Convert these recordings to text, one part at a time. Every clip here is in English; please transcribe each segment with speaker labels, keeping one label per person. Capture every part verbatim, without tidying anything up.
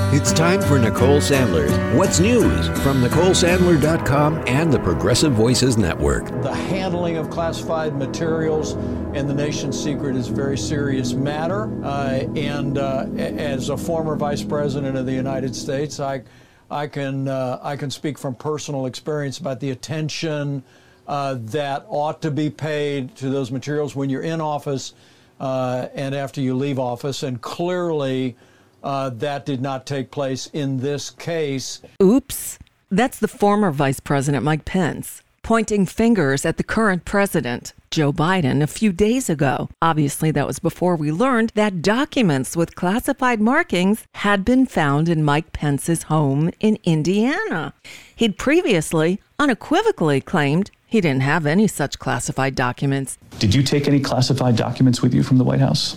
Speaker 1: It's time for Nicole Sandler's What's News from Nicole Sandler dot com and the Progressive Voices Network.
Speaker 2: The handling of classified materials and the nation's secret is a very serious matter. Uh, and uh, as a former vice president of the United States, I, I can uh, I can speak from personal experience about the attention uh, that ought to be paid to those materials when you're in office uh, and after you leave office. And clearly, Uh, that did not take place in this case.
Speaker 3: Oops. That's the former Vice President Mike Pence pointing fingers at the current president, Joe Biden, a few days ago. Obviously, that was before we learned that documents with classified markings had been found in Mike Pence's home in Indiana. He'd previously unequivocally claimed he didn't have any such classified documents.
Speaker 4: Did you take any classified documents with you from the White House?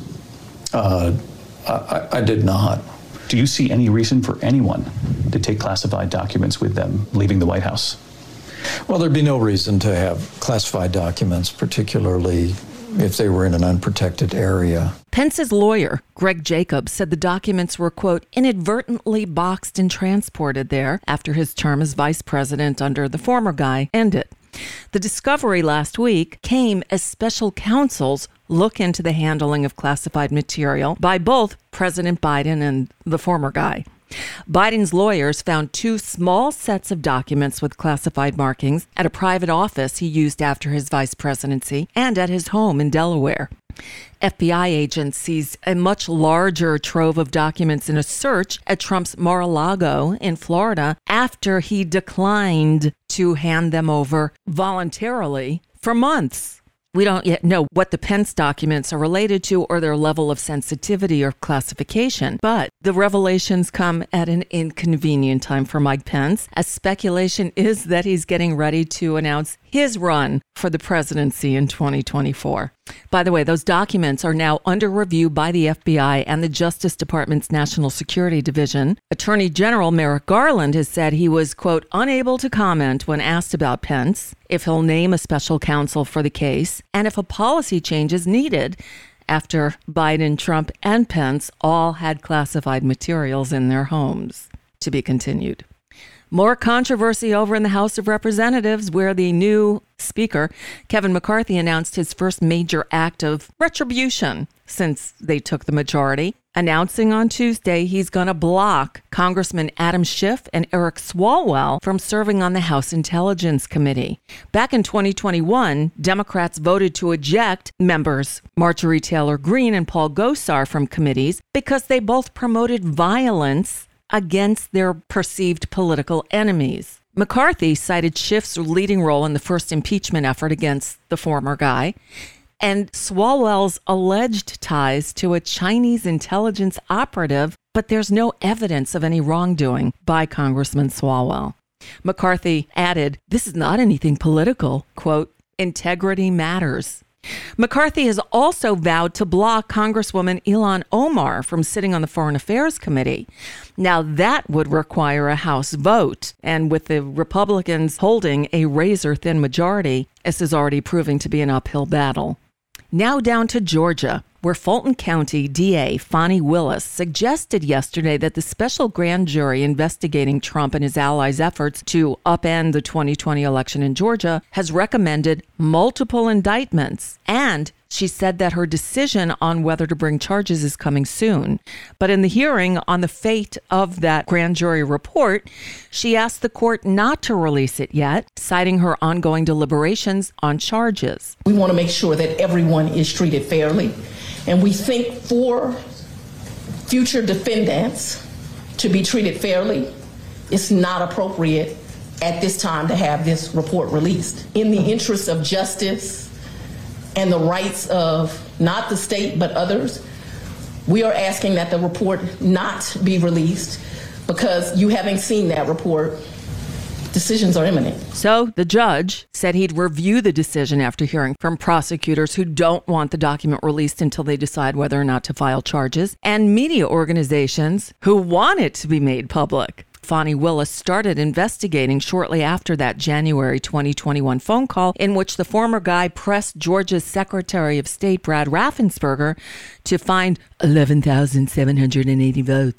Speaker 2: Uh, I, I did not.
Speaker 4: Do you see any reason for anyone to take classified documents with them leaving the White House?
Speaker 2: Well, there'd be no reason to have classified documents, particularly if they were in an unprotected area.
Speaker 3: Pence's lawyer, Greg Jacobs, said the documents were, quote, inadvertently boxed and transported there after his term as vice president under the former guy ended. The discovery last week came as special counsel's look into the handling of classified material by both President Biden and the former guy. Biden's lawyers found two small sets of documents with classified markings at a private office he used after his vice presidency and at his home in Delaware. F B I agents seized a much larger trove of documents in a search at Trump's Mar-a-Lago in Florida after he declined to hand them over voluntarily for months. We don't yet know what the Pence documents are related to or their level of sensitivity or classification, but the revelations come at an inconvenient time for Mike Pence, as speculation is that he's getting ready to announce his run for the presidency in twenty twenty-four. By the way, those documents are now under review by the F B I and the Justice Department's National Security Division. Attorney General Merrick Garland has said he was, quote, unable to comment when asked about Pence, if he'll name a special counsel for the case, and if a policy change is needed after Biden, Trump, and Pence all had classified materials in their homes. To be continued. More controversy over in the House of Representatives, where the new Speaker, Kevin McCarthy, announced his first major act of retribution since they took the majority, announcing on Tuesday he's going to block Congressman Adam Schiff and Eric Swalwell from serving on the House Intelligence Committee. Back in twenty twenty-one, Democrats voted to eject members Marjorie Taylor Greene and Paul Gosar from committees because they both promoted violence against their perceived political enemies. McCarthy cited Schiff's leading role in the first impeachment effort against the former guy and Swalwell's alleged ties to a Chinese intelligence operative, but there's no evidence of any wrongdoing by Congressman Swalwell. McCarthy added, "This is not anything political. Quote, integrity matters." McCarthy has also vowed to block Congresswoman Ilhan Omar from sitting on the Foreign Affairs Committee. Now, that would require a House vote, and with the Republicans holding a razor-thin majority, this is already proving to be an uphill battle. Now down to Georgia, where Fulton County D A Fani Willis suggested yesterday that the special grand jury investigating Trump and his allies' efforts to upend the twenty twenty election in Georgia has recommended multiple indictments. And she said that her decision on whether to bring charges is coming soon. But in the hearing on the fate of that grand jury report, she asked the court not to release it yet, citing her ongoing deliberations on charges.
Speaker 5: We want to make sure that everyone is treated fairly. And we think for future defendants to be treated fairly, it's not appropriate at this time to have this report released. In the interest of justice and the rights of not the state but others, we are asking that the report not be released because you having seen that report, decisions are imminent.
Speaker 3: So the judge said he'd review the decision after hearing from prosecutors who don't want the document released until they decide whether or not to file charges, and media organizations who want it to be made public. Fani Willis started investigating shortly after that January twenty twenty-one phone call in which the former guy pressed Georgia's Secretary of State, Brad Raffensperger, to find eleven thousand seven hundred eighty votes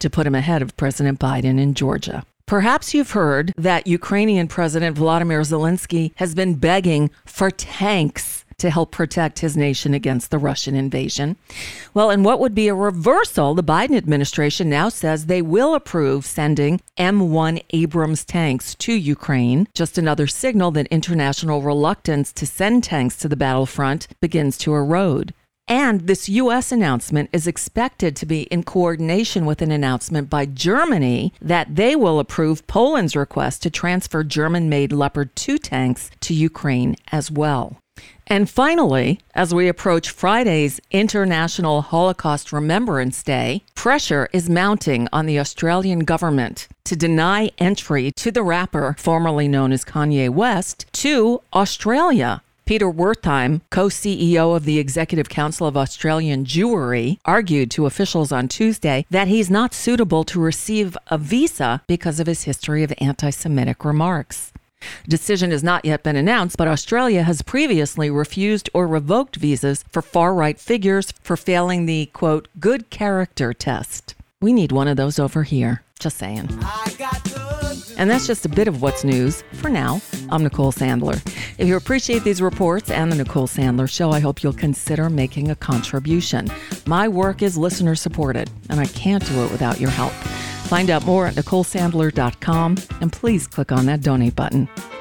Speaker 3: to put him ahead of President Biden in Georgia. Perhaps you've heard that Ukrainian President Volodymyr Zelensky has been begging for tanks to help protect his nation against the Russian invasion. Well, in what would be a reversal, the Biden administration now says they will approve sending M one Abrams tanks to Ukraine. Just another signal that international reluctance to send tanks to the battlefront begins to erode. And this U S announcement is expected to be in coordination with an announcement by Germany that they will approve Poland's request to transfer German-made Leopard two tanks to Ukraine as well. And finally, as we approach Friday's International Holocaust Remembrance Day, pressure is mounting on the Australian government to deny entry to the rapper formerly known as Kanye West to Australia. Peter Wertheim, co-C E O of the Executive Council of Australian Jewry, argued to officials on Tuesday that he's not suitable to receive a visa because of his history of anti-Semitic remarks. Decision has not yet been announced, but Australia has previously refused or revoked visas for far-right figures for failing the, quote, good character test. We need one of those over here. Just saying. And that's just a bit of what's news. For now, I'm Nicole Sandler. If you appreciate these reports and the Nicole Sandler Show, I hope you'll consider making a contribution. My work is listener-supported, and I can't do it without your help. Find out more at Nicole Sandler dot com, and please click on that donate button.